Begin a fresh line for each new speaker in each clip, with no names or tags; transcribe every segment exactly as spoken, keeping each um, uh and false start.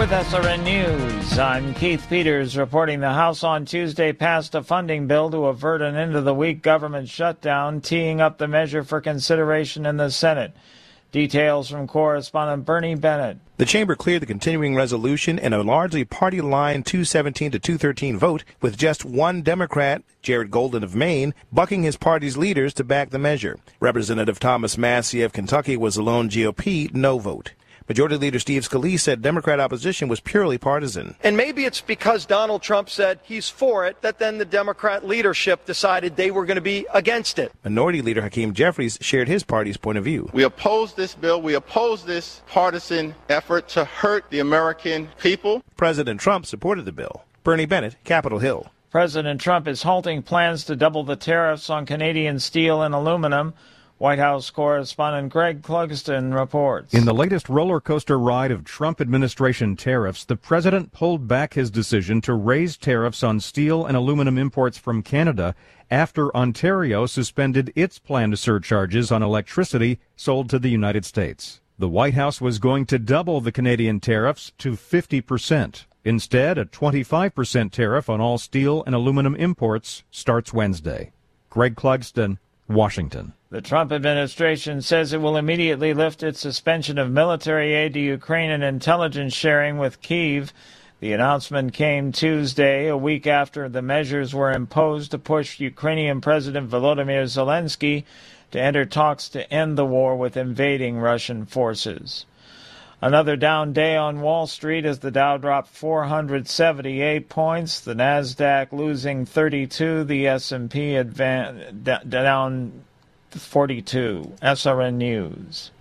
With S R N News, I'm Keith Peters reporting the House on Tuesday passed a funding bill to avert an end-of-the-week government shutdown, teeing up the measure for consideration in the Senate. Details from correspondent Bernie Bennett.
The chamber cleared the continuing resolution in a largely party-line two seventeen to two thirteen vote, with just one Democrat, Jared Golden of Maine, bucking his party's leaders to back the measure. Representative Thomas Massie of Kentucky was the lone G O P no vote. Majority Leader Steve Scalise said Democrat opposition was purely partisan.
And maybe it's because Donald Trump said he's for it that then the Democrat leadership decided they were going to be against it.
Minority Leader Hakeem Jeffries shared his party's point of view.
We oppose this bill. We oppose this partisan effort to hurt the American people.
President Trump supported the bill. Bernie Bennett, Capitol Hill.
President Trump is halting plans to double the tariffs on Canadian steel and aluminum. White House correspondent Greg Clugston reports.
In the latest roller coaster ride of Trump administration tariffs, the president pulled back his decision to raise tariffs on steel and aluminum imports from Canada after Ontario suspended its planned surcharges on electricity sold to the United States. The White House was going to double the Canadian tariffs to fifty percent. Instead, a twenty-five percent tariff on all steel and aluminum imports starts Wednesday. Greg Clugston, Washington.
The Trump administration says it will immediately lift its suspension of military aid to Ukraine and intelligence sharing with Kyiv. The announcement came Tuesday, a week after the measures were imposed to push Ukrainian President Volodymyr Zelensky to enter talks to end the war with invading Russian forces. Another down day on Wall Street as the Dow dropped four hundred seventy-eight points, the Nasdaq losing thirty-two, the S and P advan- d- down forty-two. S R N News.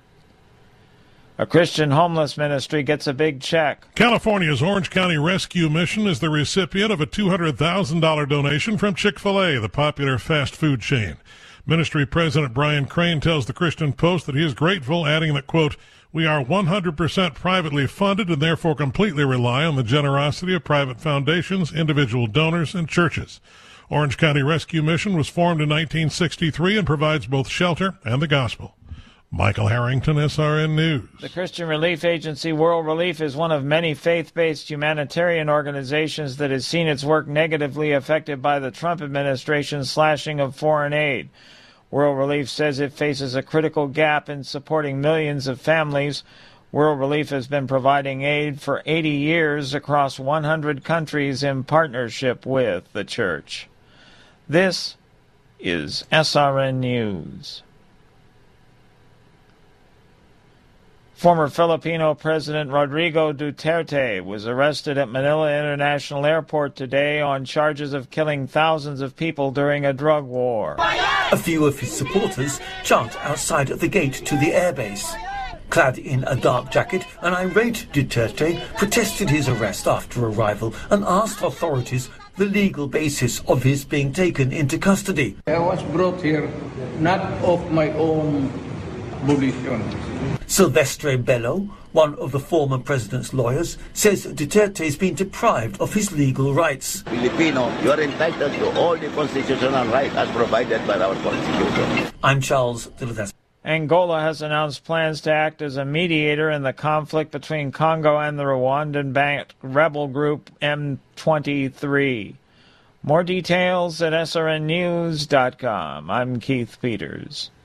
A Christian homeless ministry gets a big check.
California's Orange County Rescue Mission is the recipient of a two hundred thousand dollars donation from Chick-fil-A, the popular fast food chain. Ministry President Brian Crane tells the Christian Post that he is grateful, adding that, quote, "We are one hundred percent privately funded and therefore completely rely on the generosity of private foundations, individual donors, and churches. Orange County Rescue Mission was formed in nineteen sixty-three and provides both shelter and the gospel." Michael Harrington, S R N News.
The Christian relief agency World Relief is one of many faith-based humanitarian organizations that has seen its work negatively affected by the Trump administration's slashing of foreign aid. World Relief says it faces a critical gap in supporting millions of families. World Relief has been providing aid for eighty years across one hundred countries in partnership with the church. This is S R N News. Former Filipino President Rodrigo Duterte was arrested at Manila International Airport today on charges of killing thousands of people during a drug war.
A few of his supporters chant outside the gate to the airbase. Clad in a dark jacket, an irate Duterte protested his arrest after arrival and asked authorities the legal basis of his being taken into custody.
I was brought here not of my own volition.
Silvestre Bello, one of the former president's lawyers, says Duterte has been deprived of his legal rights.
Filipino, you are entitled to all the constitutional rights as provided by our Constitution.
I'm Charles Dilladas.
Angola has announced plans to act as a mediator in the conflict between Congo and the Rwandan-backed rebel group M twenty-three. More details at S R N news dot com. I'm Keith Peters.